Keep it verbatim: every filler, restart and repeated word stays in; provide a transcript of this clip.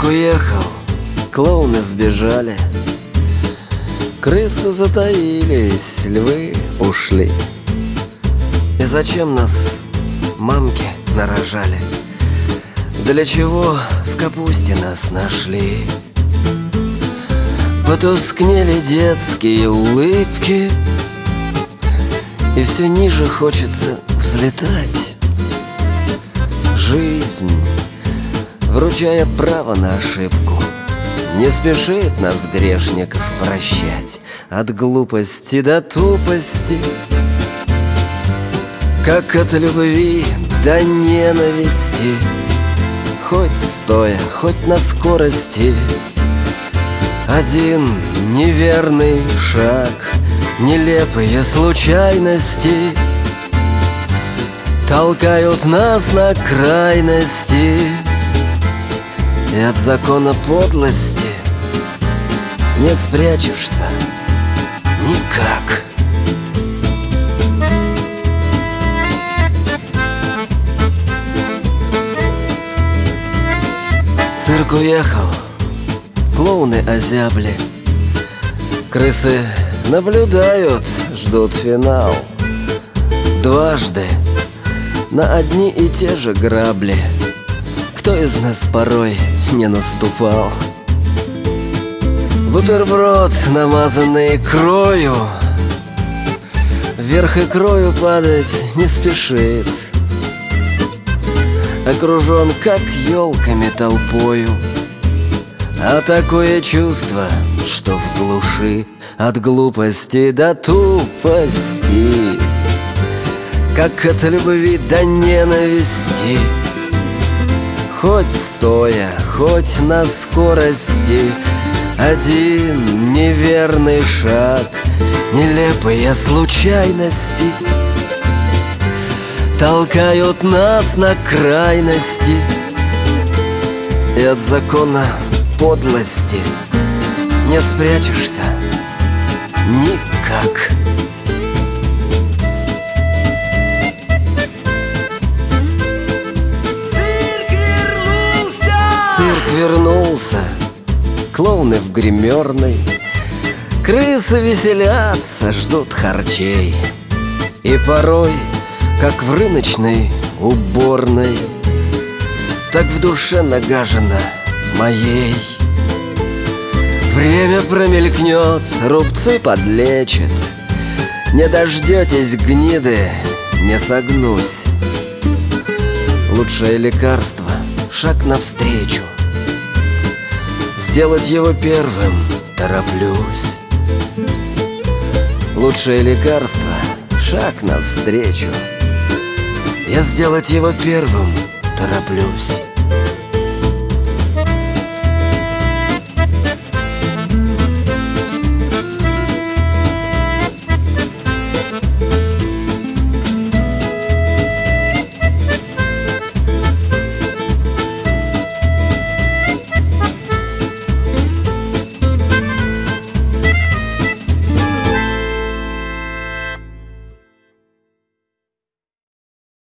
уехал, клоуны сбежали, крысы затаились, львы ушли. И зачем нас мамки нарожали? Для чего в капусте нас нашли? Потускнели детские улыбки, и все ниже хочется взлетать. Жизнь, вручая право на ошибку, не спешит нас, грешников, прощать. От глупости до тупости, как от любви до ненависти, хоть стоя, хоть на скорости, один неверный шаг, нелепые случайности толкают нас на крайности. И от закона подлости не спрячешься никак. Цирк уехал, клоуны озябли, крысы наблюдают, ждут финал. Дважды на одни и те же грабли кто из нас порой не наступал? Бутерброд, намазанный икрою, вверх икрою падать не спешит, окружен, как елками, толпою. А такое чувство, что в глуши от глупости до тупости, как от любви до ненависти, хоть стоя, хоть на скорости, один неверный шаг, нелепые случайности толкают нас на крайности. И от закона подлости не спрячешься никак. Цирк вернулся, клоуны в гримерной, крысы веселятся, ждут харчей. И порой, как в рыночной уборной, так в душе нагажено моей. Время промелькнет, рубцы подлечит, не дождетесь гниды, не согнусь. Лучшее лекарство — шаг навстречу, сделать его первым тороплюсь. Лучшее лекарство — шаг навстречу, я сделать его первым тороплюсь.